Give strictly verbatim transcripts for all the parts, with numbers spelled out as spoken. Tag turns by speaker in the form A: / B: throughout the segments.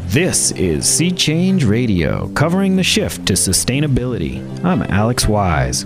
A: This is Sea Change Radio, covering the shift to sustainability. I'm Alex Wise.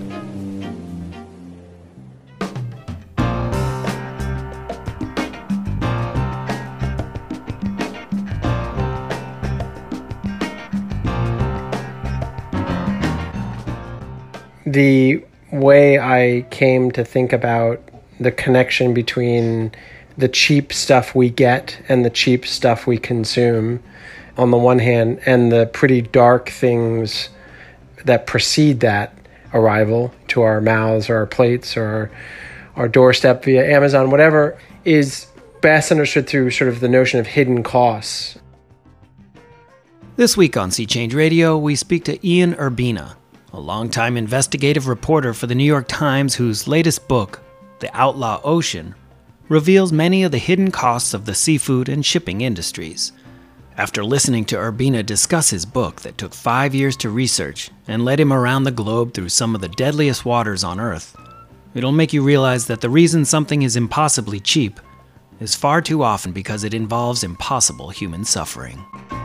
B: The way I came to think about the connection between the cheap stuff we get and the cheap stuff we consume on the one hand, and the pretty dark things that precede that arrival to our mouths or our plates or our, our doorstep via Amazon, whatever, is best understood through sort of the notion of hidden costs.
A: This week on Sea Change Radio, we speak to Ian Urbina, a longtime investigative reporter for the New York Times whose latest book, The Outlaw Ocean, reveals many of the hidden costs of the seafood and shipping industries. After listening to Urbina discuss his book that took five years to research and led him around the globe through some of the deadliest waters on Earth, it'll make you realize that the reason something is impossibly cheap is far too often because it involves impossible human suffering.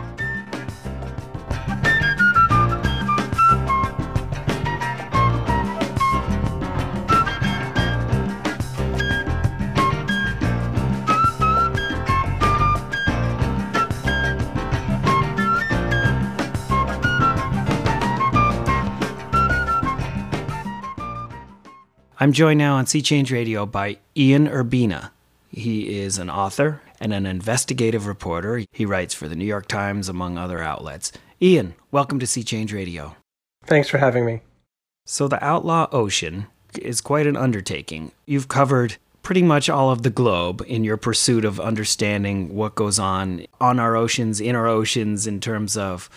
A: I'm joined now on Sea Change Radio by Ian Urbina. He is an author and an investigative reporter. He writes for the New York Times, among other outlets. Ian, welcome to Sea Change Radio.
B: Thanks for having me.
A: So the Outlaw Ocean is quite an undertaking. You've covered pretty much all of the globe in your pursuit of understanding what goes on on our oceans, in our oceans, in terms of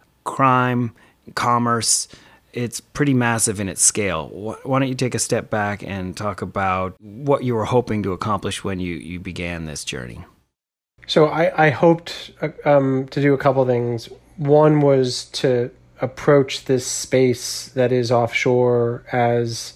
A: crime, commerce. It's pretty massive in its scale. Why don't you take a step back and talk about what you were hoping to accomplish when you, you began this journey?
B: So I, I hoped um, to do a couple things. One was to approach this space that is offshore as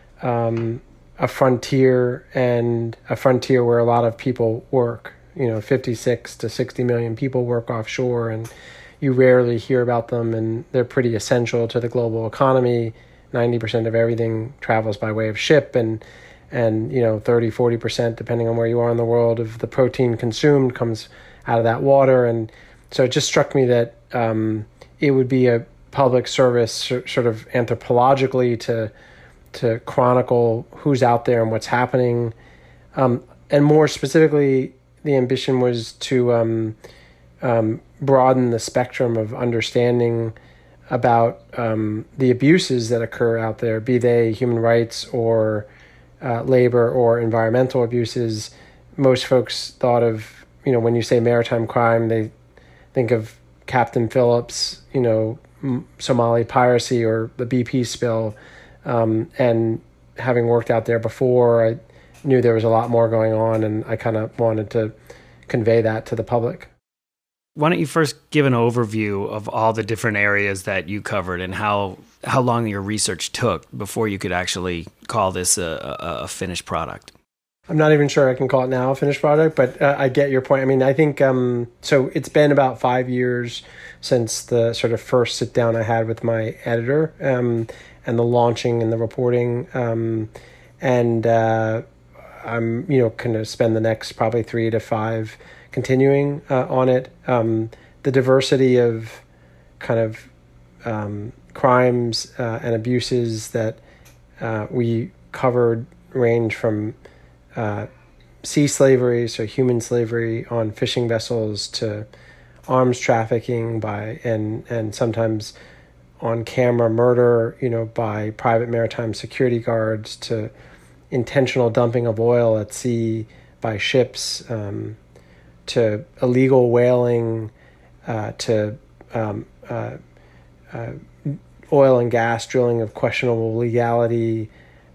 B: um, a frontier, and a frontier where a lot of people work. You know, fifty-six to sixty million people work offshore, and you rarely hear about them, and they're pretty essential to the global economy. ninety percent of everything travels by way of ship, and, and you know, thirty, forty percent, depending on where you are in the world, of the protein consumed comes out of that water. And so it just struck me that um, it would be a public service sort of anthropologically to to chronicle who's out there and what's happening. Um, and more specifically, the ambition was to um, um, broaden the spectrum of understanding about um, the abuses that occur out there, be they human rights or uh, labor or environmental abuses. Most folks thought of, you know, when you say maritime crime, they think of Captain Phillips, you know, Somali piracy or the B P spill. Um, and having worked out there before, I knew there was a lot more going on, and I kind of wanted to convey that to the public.
A: Why don't you first give an overview of all the different areas that you covered and how how long your research took before you could actually call this a, a, a finished product?
B: I'm not even sure I can call it now a finished product, but uh, I get your point. I mean, I think, um, so it's been about five years since the sort of first sit down I had with my editor, um, and the launching and the reporting. Um, and uh, I'm, you know, going to spend the next probably three to five continuing uh, on it. Um, the diversity of kind of um, crimes uh, and abuses that uh, we covered range from uh, sea slavery, so human slavery on fishing vessels, to arms trafficking by and and sometimes on camera murder, you know, by private maritime security guards, to intentional dumping of oil at sea by ships, um, to illegal whaling, uh, to um, uh, uh, oil and gas drilling of questionable legality,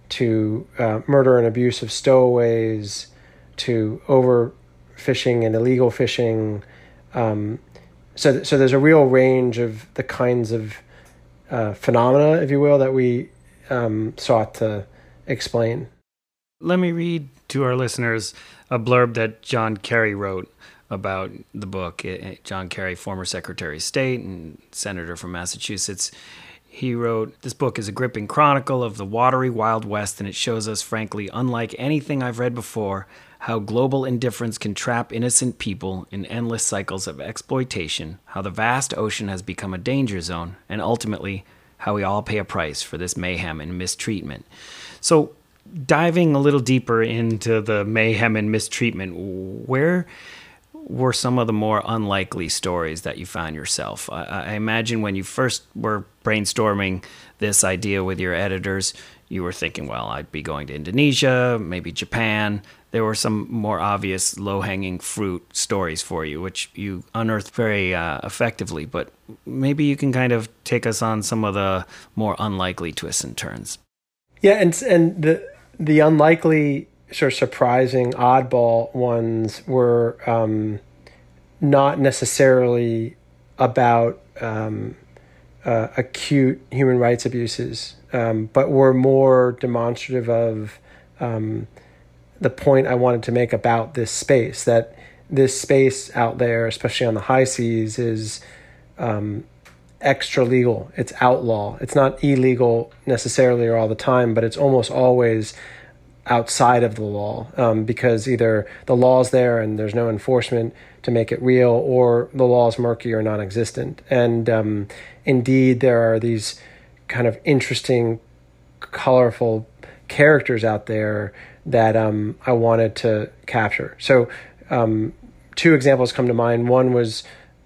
B: to uh, murder and abuse of stowaways, to overfishing and illegal fishing. Um, so, so there's a real range of the kinds of uh, phenomena, if you will, that we um, sought to explain.
A: Let me read to our listeners a blurb that John Kerry wrote about the book. John Kerry, former Secretary of State and senator from Massachusetts, he wrote, "This book is a gripping chronicle of the watery Wild West, and it shows us, frankly, unlike anything I've read before, how global indifference can trap innocent people in endless cycles of exploitation, how the vast ocean has become a danger zone, and ultimately how we all pay a price for this mayhem and mistreatment." So diving a little deeper into the mayhem and mistreatment, where were some of the more unlikely stories that you found yourself? I, I imagine when you first were brainstorming this idea with your editors, you were thinking, well, I'd be going to Indonesia, maybe Japan. There were some more obvious low-hanging fruit stories for you, which you unearthed very uh, effectively. But maybe you can kind of take us on some of the more unlikely twists and turns.
B: Yeah, and and the the unlikely, sort of surprising, oddball ones were um, not necessarily about um, uh, acute human rights abuses, um, but were more demonstrative of um, the point I wanted to make about this space, that this space out there, especially on the high seas, is um, extra legal. It's outlaw. It's not illegal necessarily or all the time, but it's almost always outside of the law, um, because either the law's there and there's no enforcement to make it real, or the law's murky or non-existent. And um, indeed, there are these kind of interesting, colorful characters out there that um, I wanted to capture. So um, two examples come to mind. One was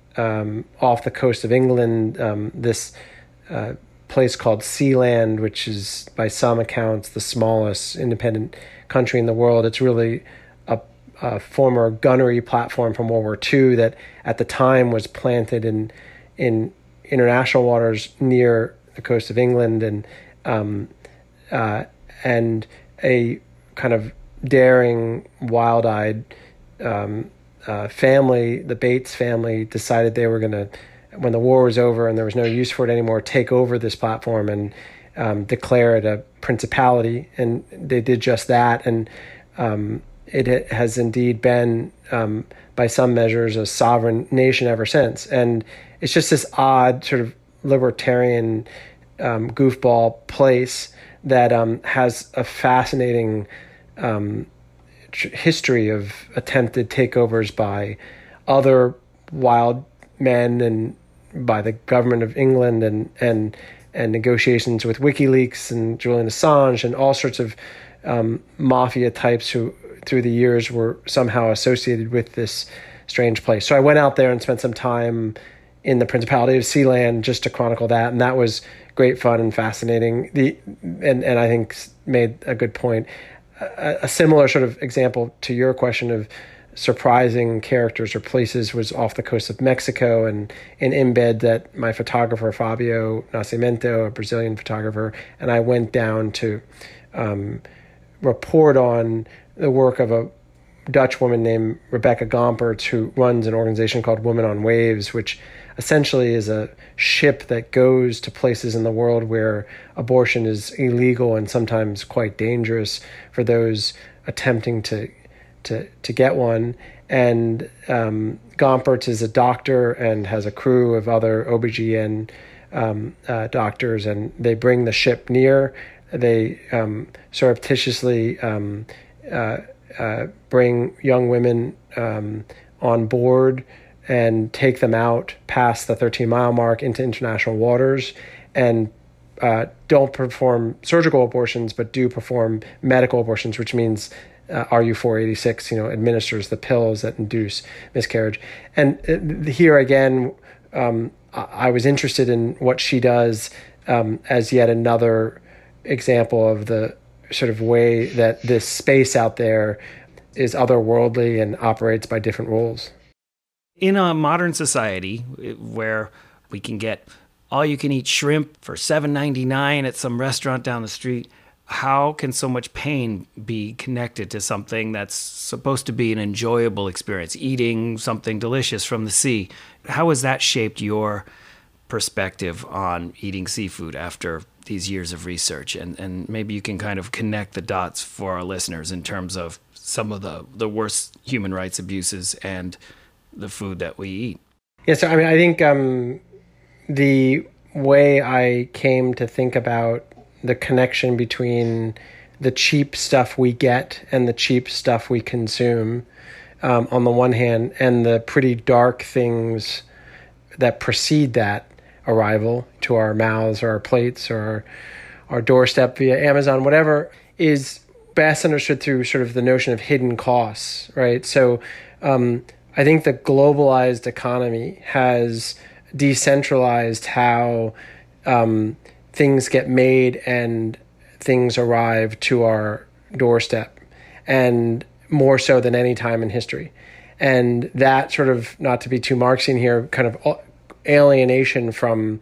B: um, off the coast of England, um, this uh, place called Sealand, which is by some accounts the smallest independent country in the world. It's really a, a former gunnery platform from World War Two that at the time was planted in in international waters near the coast of England, and um, uh, and a kind of daring, wild-eyed um, uh, family, the Bates family, decided they were going to, when the war was over and there was no use for it anymore, take over this platform and um, declare it a principality. And they did just that. And um, it has indeed been, um, by some measures, a sovereign nation ever since. And it's just this odd sort of libertarian um, goofball place that um, has a fascinating um, tr- history of attempted takeovers by other wild men and by the government of England, and and and negotiations with WikiLeaks and Julian Assange and all sorts of um, mafia types who through the years were somehow associated with this strange place. So I went out there and spent some time in the Principality of Sealand just to chronicle that, and that was great fun and fascinating. The and and I think made a good point. A, a similar sort of example to your question of surprising characters or places was off the coast of Mexico, and in embed that my photographer Fabio Nascimento, a Brazilian photographer, and I went down to um, report on the work of a Dutch woman named Rebecca Gompertz, who runs an organization called Women on Waves, which essentially is a ship that goes to places in the world where abortion is illegal and sometimes quite dangerous for those attempting to to to get one. And um, Gompertz is a doctor and has a crew of other O B G Y N um, uh, doctors, and they bring the ship near. They um, surreptitiously um, uh, uh, bring young women um, on board and take them out past the thirteen mile mark into international waters, and uh, don't perform surgical abortions, but do perform medical abortions, which means uh, R U four eighty-six, you know, administers the pills that induce miscarriage. And uh, here again, um, I was interested in what she does um, as yet another example of the sort of way that this space out there is otherworldly and operates by different rules.
A: In a modern society where we can get all-you-can-eat shrimp for seven ninety-nine at some restaurant down the street, how can so much pain be connected to something that's supposed to be an enjoyable experience, eating something delicious from the sea? How has that shaped your perspective on eating seafood after these years of research? And, and maybe you can kind of connect the dots for our listeners in terms of some of the, the worst human rights abuses and the food that we eat.
B: Yeah, so I mean, I think um, the way I came to think about the connection between the cheap stuff we get and the cheap stuff we consume, um, on the one hand, and the pretty dark things that precede that arrival to our mouths or our plates or our, our doorstep via Amazon, whatever, is best understood through sort of the notion of hidden costs, right? So um, I think the globalized economy has decentralized how um, things get made and things arrive to our doorstep, and more so than any time in history. And that sort of, not to be too Marxian here, kind of alienation from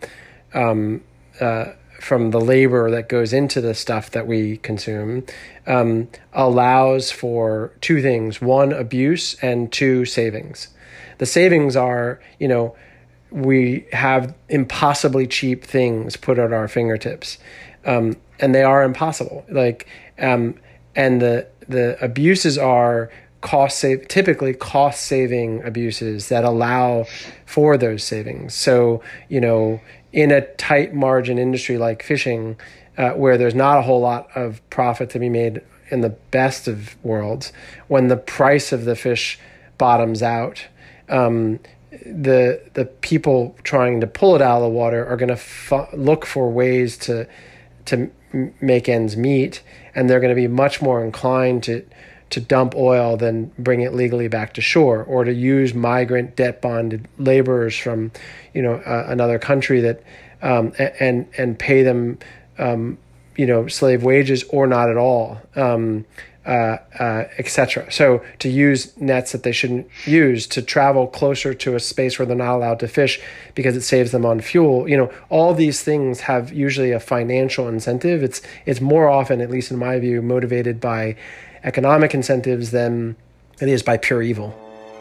B: um, uh, from the labor that goes into the stuff that we consume um, allows for two things: one, abuse, and two, savings. The savings are, you know, we have impossibly cheap things put at our fingertips, um, and they are impossible. Like, um, and the the abuses are cost save, typically cost saving abuses that allow for those savings. So, you know, in a tight margin industry like fishing, uh, where there's not a whole lot of profit to be made in the best of worlds, when the price of the fish bottoms out, um, the the people trying to pull it out of the water are going to fu- look for ways to to m- make ends meet, and they're going to be much more inclined to to dump oil than bring it legally back to shore, or to use migrant debt bonded laborers from, you know, uh, another country that um, and and pay them, um, you know, slave wages or not at all. Um, Uh, uh, et cetera. So to use nets that they shouldn't use, to travel closer to a space where they're not allowed to fish because it saves them on fuel. You know, all these things have usually a financial incentive. It's it's more often, at least in my view, motivated by economic incentives than it is by pure evil.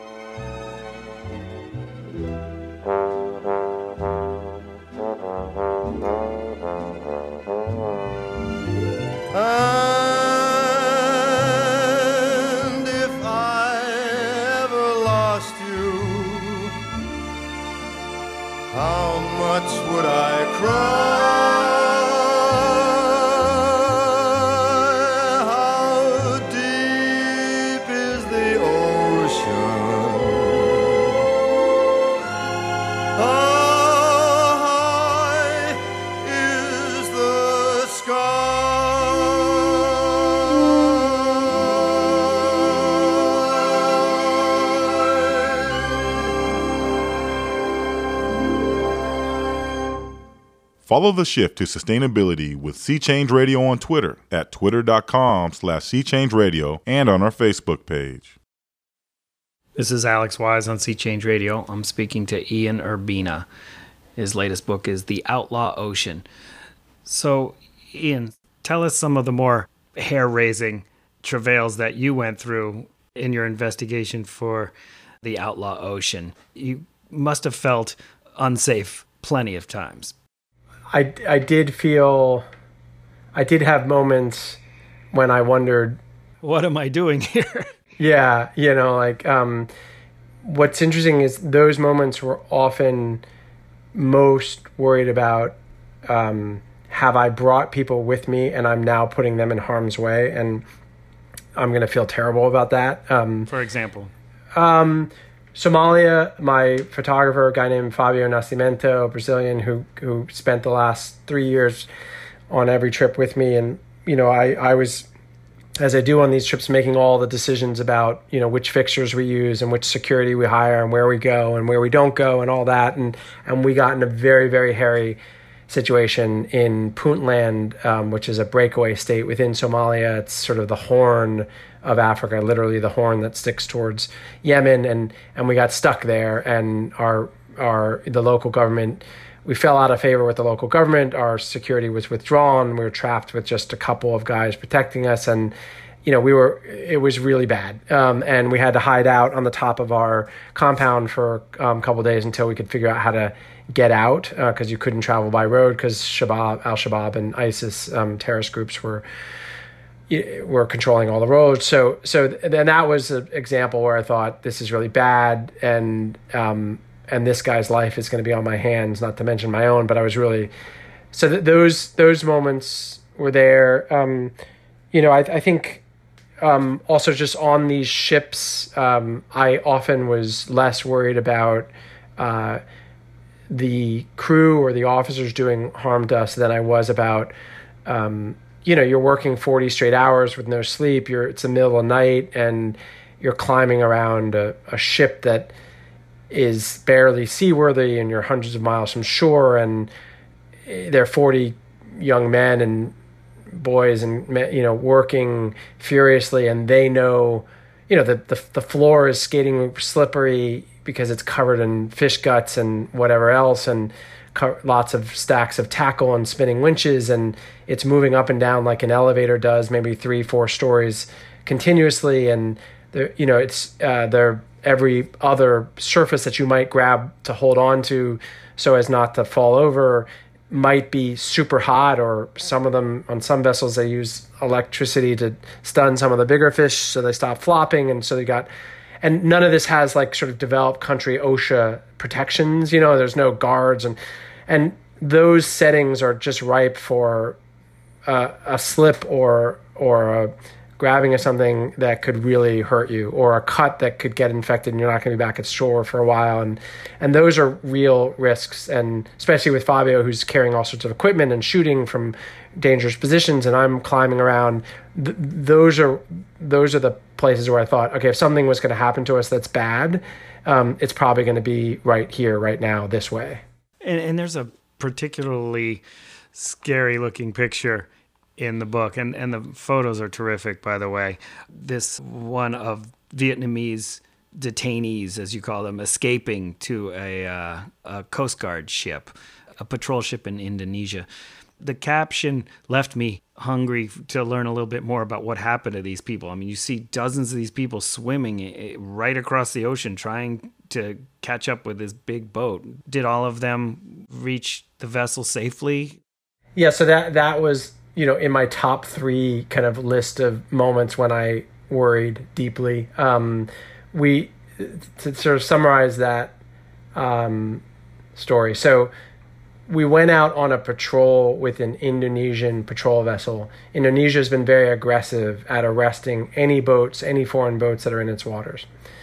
C: Follow the shift to sustainability with Sea Change Radio on Twitter at twitter.com slash Sea Change Radio and on our Facebook page.
A: This is Alex Wise on Sea Change Radio. I'm speaking to Ian Urbina. His latest book is The Outlaw Ocean. So, Ian, tell us some of the more hair-raising travails that you went through in your investigation for The Outlaw Ocean. You must have felt unsafe plenty of times.
B: I, I did feel, I did have moments when I wondered,
A: what am I doing here?
B: Yeah, you know, like, um, what's interesting is those moments were often most worried about, um, have I brought people with me and I'm now putting them in harm's way, and I'm going to feel terrible about that. Um,
A: For example?
B: Um, Somalia, my photographer, a guy named Fabio Nascimento, Brazilian, who who spent the last three years on every trip with me. And, you know, I, I was, as I do on these trips, making all the decisions about, you know, which fixtures we use and which security we hire and where we go and where we don't go and all that. And, and we got in a very, very hairy situation in Puntland, um, which is a breakaway state within Somalia. It's sort of the horn of Africa, literally the horn that sticks towards Yemen, and and we got stuck there, and our our the local government, we fell out of favor with the local government. Our security was withdrawn. We were trapped with just a couple of guys protecting us, and you know we were it was really bad, um, and we had to hide out on the top of our compound for um, a couple of days until we could figure out how to get out, because uh, you couldn't travel by road because Shabab, Al-Shabaab and ISIS um, terrorist groups were were controlling all the roads. So, so then that was an example where I thought this is really bad, and um, and this guy's life is going to be on my hands. Not to mention my own, but I was really so th- those those moments were there. Um, you know, I, I think um, also just on these ships, um, I often was less worried about uh, the crew or the officers doing harm to us than I was about. Um, you know, you're working forty straight hours with no sleep. You're it's the middle of the night, and you're climbing around a, a ship that is barely seaworthy, and you're hundreds of miles from shore, and there are forty young men and boys and, you know, working furiously, and they know, you know, the, the, the floor is skating slippery because it's covered in fish guts and whatever else, and co- lots of stacks of tackle and spinning winches, and it's moving up and down like an elevator does, maybe three, four stories continuously. And there, you know, it's, uh, they're, every other surface that you might grab to hold on to so as not to fall over might be super hot, or some of them, on some vessels, they use electricity to stun some of the bigger fish so they stop flopping. And so they got, and none of this has like sort of developed country OSHA protections, you know, there's no guards, and, and those settings are just ripe for uh, a slip or, or a grabbing of something that could really hurt you, or a cut that could get infected and you're not going to be back at shore for a while. And and those are real risks. And especially with Fabio, who's carrying all sorts of equipment and shooting from dangerous positions, and I'm climbing around, th- those are those are the places where I thought, okay, if something was going to happen to us that's bad, um, it's probably going to be right here, right now, this way.
A: And, and there's a particularly scary looking picture in the book, and, and the photos are terrific, by the way. This one of Vietnamese detainees, as you call them, escaping to a, uh, a Coast Guard ship, a patrol ship in Indonesia. The caption left me hungry to learn a little bit more about what happened to these people. I mean, you see dozens of these people swimming right across the ocean trying to catch up with this big boat. Did all of them reach the vessel safely? Yeah,
B: so that that was, you know, in my top three kind of list of moments when I worried deeply. Um, we, to sort of summarize that um, story. So we went out on a patrol with an Indonesian patrol vessel. Indonesia has been very aggressive at arresting any boats, any foreign boats that are in its waters.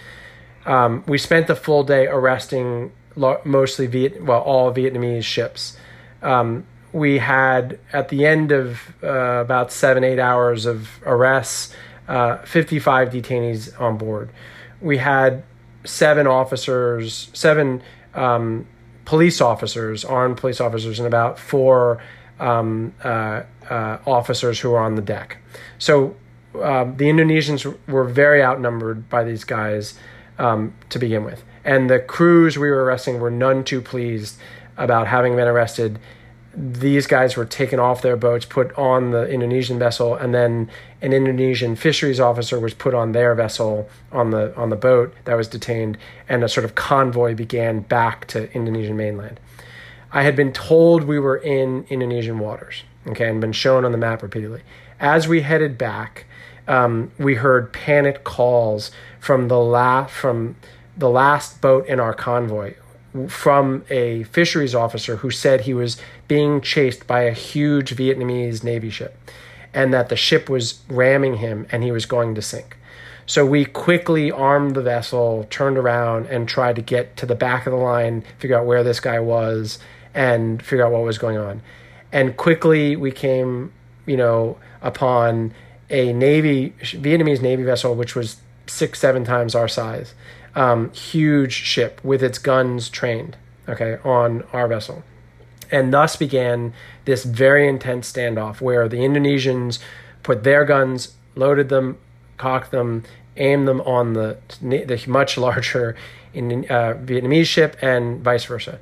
B: Um, we spent the full day arresting lo- mostly, Viet- well, all Vietnamese ships. Um, We had, at the end of uh, about seven, eight hours of arrests, uh, fifty-five detainees on board. We had seven officers, seven um, police officers, armed police officers, and about four um, uh, uh, officers who were on the deck. So uh, the Indonesians were very outnumbered by these guys um, to begin with. And the crews we were arresting were none too pleased about having been arrested. These guys were taken off their boats, put on the Indonesian vessel, and then an Indonesian fisheries officer was put on their vessel on the on the boat that was detained, and a sort of convoy began back to Indonesian mainland. I had been told we were in Indonesian waters, okay, and been shown on the map repeatedly. As we headed back, um, we heard panic calls from the la- from the last boat in our convoy, from a fisheries officer who said he was being chased by a huge Vietnamese Navy ship, and that the ship was ramming him and he was going to sink. So we quickly armed the vessel, turned around, and tried to get to the back of the line, figure out where this guy was, and figure out what was going on. And quickly we came, you know, upon a Navy, Vietnamese Navy vessel, which was six, seven times our size. Um, huge ship with its guns trained, okay, on our vessel. And thus began this very intense standoff where the Indonesians put their guns, loaded them, cocked them, aimed them on the, the much larger uh, Vietnamese ship, and vice versa.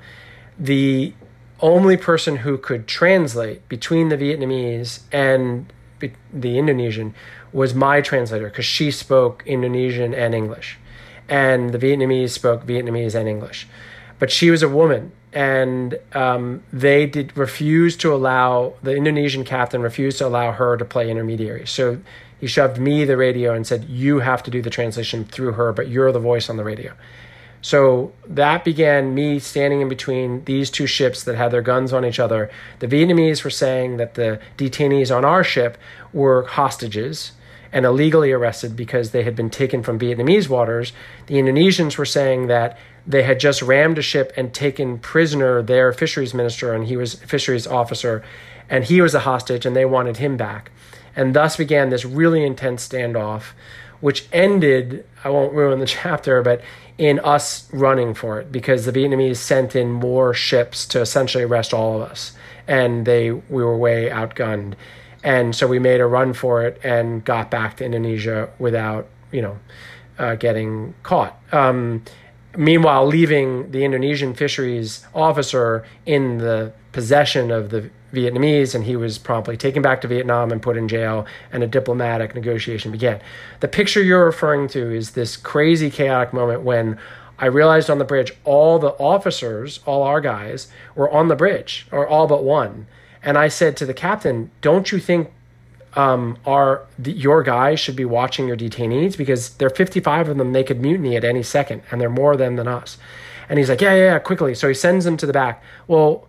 B: The only person who could translate between the Vietnamese and the Indonesian was my translator, because she spoke Indonesian and English. And the Vietnamese spoke Vietnamese and English. But she was a woman, and um, they did refuse to allow, the Indonesian captain refused to allow her to play intermediary. So he shoved me the radio and said, you have to do the translation through her, but you're the voice on the radio. So that began me standing in between these two ships that had their guns on each other. The Vietnamese were saying that the detainees on our ship were hostages and illegally arrested because they had been taken from Vietnamese waters. The Indonesians were saying that they had just rammed a ship and taken prisoner their fisheries minister, and he was a fisheries officer, and he was a hostage, and they wanted him back. And thus began this really intense standoff, which ended, I won't ruin the chapter, but in us running for it, because the Vietnamese sent in more ships to essentially arrest all of us, and they we were way outgunned. And so we made a run for it and got back to Indonesia without, you know, uh, getting caught. Um, meanwhile, leaving the Indonesian fisheries officer in the possession of the Vietnamese, and he was promptly taken back to Vietnam and put in jail, and a diplomatic negotiation began. The picture you're referring to is this crazy, chaotic moment when I realized on the bridge all the officers, all our guys, were on the bridge, or all but one. And I said to the captain, don't you think um, our the, your guys should be watching your detainees? Because there are fifty-five of them, they could mutiny at any second, and there are more of them than us. And he's like, yeah, yeah, yeah, quickly. So he sends them to the back. Well,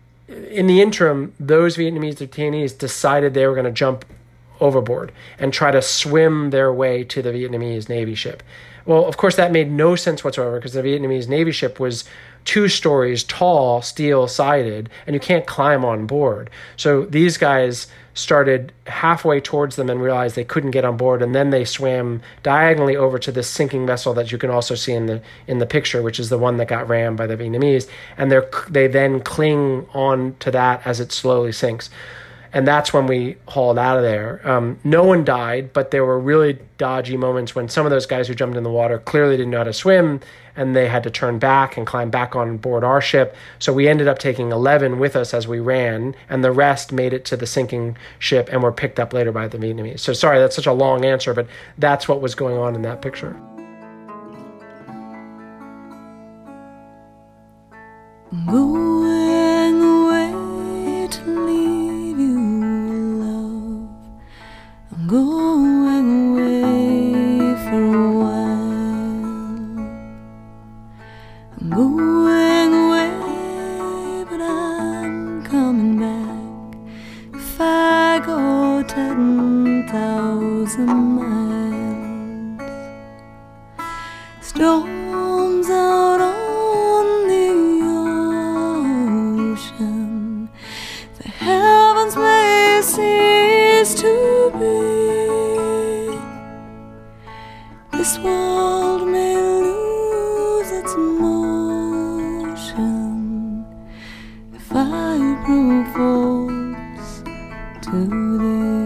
B: in the interim, those Vietnamese detainees decided they were going to jump overboard and try to swim their way to the Vietnamese Navy ship. Well, of course, that made no sense whatsoever, because the Vietnamese Navy ship was two stories tall, steel-sided, and you can't climb on board. So these guys started halfway towards them and realized they couldn't get on board, and then they swam diagonally over to this sinking vessel that you can also see in the in the picture, which is the one that got rammed by the Vietnamese, and they they then cling on to that as it slowly sinks. And that's when we hauled out of there. Um, no one died, but there were really dodgy moments when some of those guys who jumped in the water clearly didn't know how to swim, and they had to turn back and climb back on board our ship. So we ended up taking eleven with us as we ran, and the rest made it to the sinking ship and were picked up later by the Vietnamese. So sorry, that's such a long answer, but that's what was going on in that picture.
D: Going away to leave you, love. I'm going away for a while. I'm going away, but I'm coming back. If I go ten thousand miles, storms out on the ocean, the heavens may cease to be. This world may lose its motion if I prove false to thee.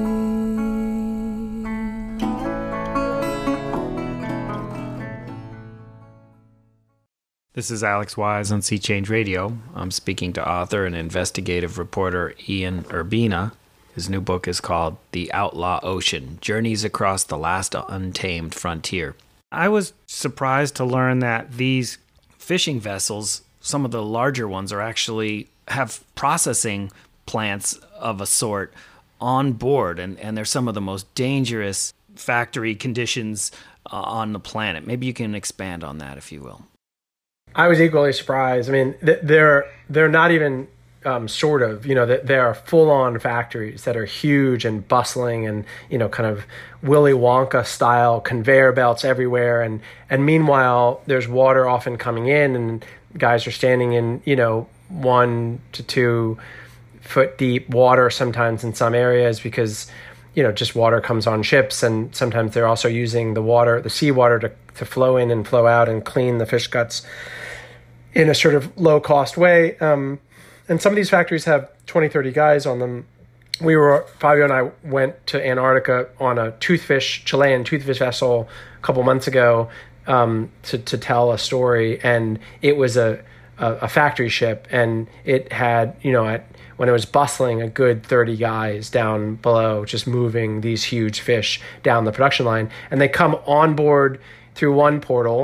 A: This is Alex Wise on Sea Change Radio. I'm speaking to author and investigative reporter Ian Urbina. His new book is called The Outlaw Ocean: Journeys Across the Last Untamed Frontier. I was surprised to learn that these fishing vessels, some of the larger ones, are actually have processing plants of a sort on board, and, and they're some of the most dangerous factory conditions uh, on the planet. Maybe you can expand on that, if you will.
B: I was equally surprised. I mean, they're they're not even um, sort of, you know, there are full-on factories that are huge and bustling, and, you know, kind of Willy Wonka style conveyor belts everywhere. And and meanwhile, there's water often coming in, and guys are standing in, you know, one to two foot deep water sometimes in some areas, because, you know, just water comes on ships, and sometimes they're also using the water, the seawater, to to flow in and flow out and clean the fish guts in a sort of low-cost way. Um, and some of these factories have twenty, thirty guys on them. We were, Fabio and I went to Antarctica on a toothfish, Chilean toothfish vessel a couple months ago um, to, to tell a story. And it was a, a, a factory ship, and it had, you know, at when it was bustling, a good thirty guys down below just moving these huge fish down the production line. And they come on board through one portal,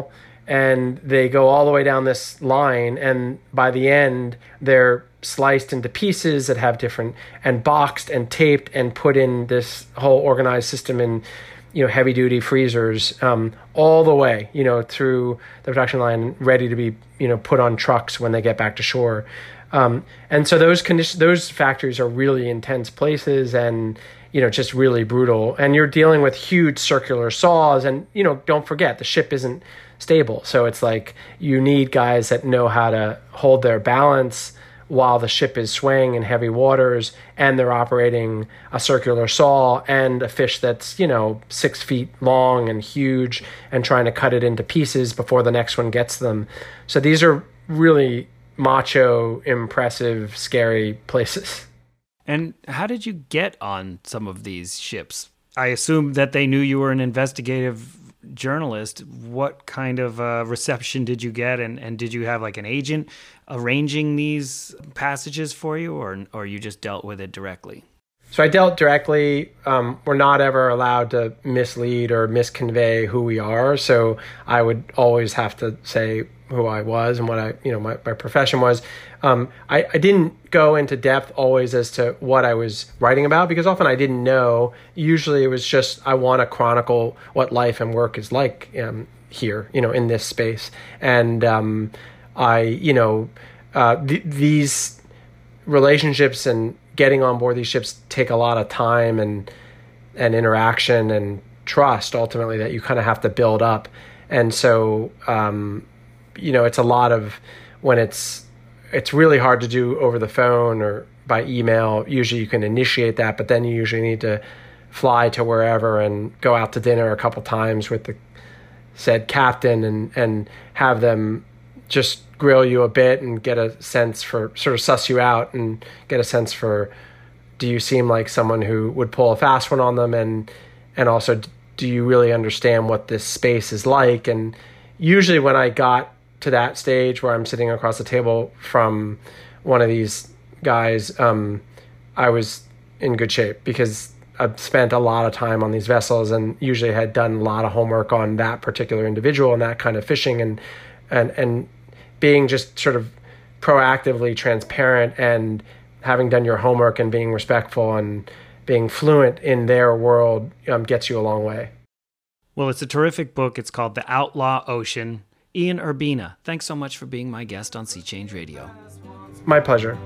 B: and they go all the way down this line, and by the end they're sliced into pieces that have different, and boxed and taped and put in this whole organized system in, you know, heavy duty freezers, um, all the way, you know, through the production line, ready to be, you know, put on trucks when they get back to shore. Um, and so those conditions, those factories are really intense places, and, you know, just really brutal. And you're dealing with huge circular saws, and, you know, don't forget, the ship isn't stable. So it's like you need guys that know how to hold their balance while the ship is swaying in heavy waters, and they're operating a circular saw and a fish that's, you know, six feet long and huge, and trying to cut it into pieces before the next one gets them. So these are really macho, impressive, scary places.
A: And how did you get on some of these ships? I assume that they knew you were an investigative journalist. What kind of uh, reception did you get? And, and did you have like an agent arranging these passages for you, or or you just dealt with it directly?
B: So I dealt directly. Um, we're not ever allowed to mislead or misconvey who we are. So I would always have to say who I was and what I, you know, my, my profession was. Um, I, I didn't go into depth always as to what I was writing about, because often I didn't know. Usually it was just, I want to chronicle what life and work is like um, here, you know, in this space. And um, I, you know, uh, th- these relationships and getting on board these ships take a lot of time and and interaction and trust, ultimately, that you kind of have to build up. And so, um, you know, it's a lot of, when it's, it's really hard to do over the phone or by email. Usually you can initiate that, but then you usually need to fly to wherever and go out to dinner a couple times with the said captain, and, and have them just grill you a bit and get a sense for, sort of suss you out and get a sense for, do you seem like someone who would pull a fast one on them? And, and also, do you really understand what this space is like? And usually when I got to that stage where I'm sitting across the table from one of these guys, um, I was in good shape, because I've spent a lot of time on these vessels and usually had done a lot of homework on that particular individual and that kind of fishing, and, and, and being just sort of proactively transparent and having done your homework and being respectful and being fluent in their world um, gets you a long way.
A: Well, it's a terrific book. It's called The Outlaw Ocean. Ian Urbina, thanks so much for being my guest on Sea Change Radio.
B: My pleasure.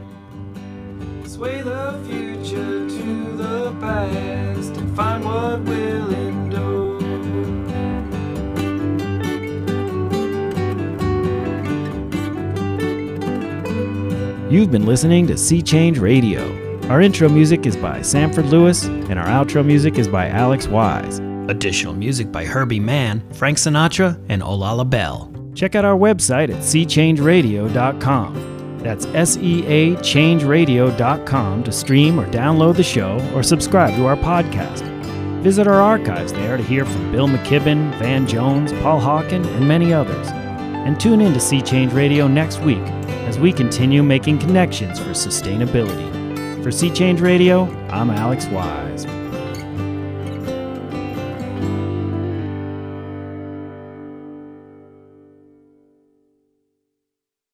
E: Sway the future to the past and find what will endure.
A: You've been listening to Sea Change Radio. Our intro music is by Sanford Lewis, and our outro music is by Alex Wise. Additional music by Herbie Mann, Frank Sinatra, and Olala Bell. Check out our website at sea change radio dot com. That's S E A change radio dot com to stream or download the show or subscribe to our podcast. Visit our archives there to hear from Bill McKibben, Van Jones, Paul Hawken, and many others. And tune in to Sea Change Radio next week as we continue making connections for sustainability. For Sea Change Radio, I'm Alex Wise.